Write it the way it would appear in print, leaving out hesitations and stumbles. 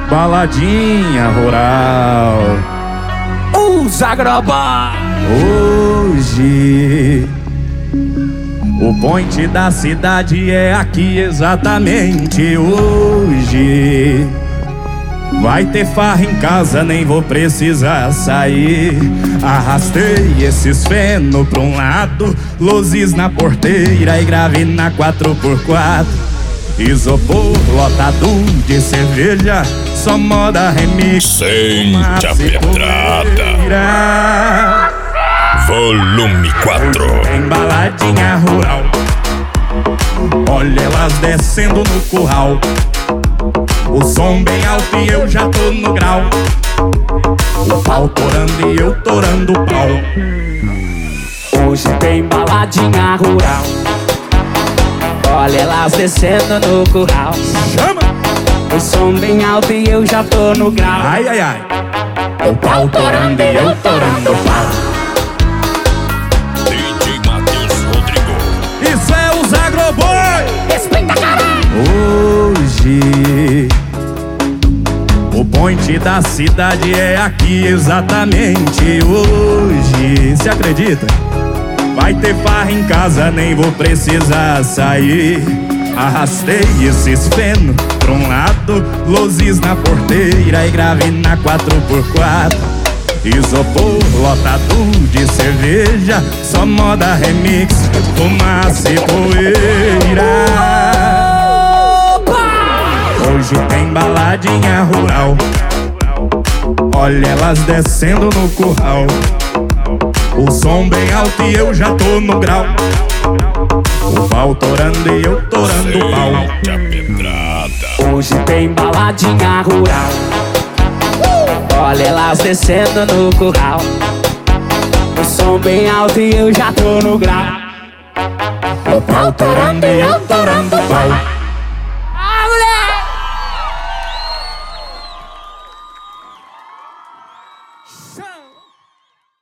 baladinha rural. Os Agroboy. Hoje o point da cidade é aqui exatamente hoje. Vai ter farra em casa, nem vou precisar sair. Arrastei esses feno pra um lado, luzes na porteira e grave na 4x4. Isopor lotado de cerveja, só moda remix. Sente a pedrada. Volume 4. Embaladinha rural, olha elas descendo no curral. O som bem alto e eu já tô no grau. O pau torando e eu torando o pau. Hoje tem baladinha rural, olha elas descendo no curral. Chama! O som bem alto e eu já tô no grau. Ai, ai, ai. O pau torando e eu torando o pau. DJ Matheus Rodrigo. Isso é os Agroboy. Respeita, caralho. Hoje o point da cidade é aqui exatamente hoje. Se acredita? Vai ter farra em casa, nem vou precisar sair. Arrastei esses feno pra um lado, luzes na porteira e grave na 4x4. Isopor lotado de cerveja, só moda remix, fumaça e poeira. Hoje tem baladinha rural, olha elas descendo no curral. O som bem alto e eu já tô no grau. O pau torando e eu torando o pau. Sente a pedrada. Hoje tem baladinha rural, olha elas descendo no curral. O som bem alto e eu já tô no grau. O pau torando e eu torando o pau.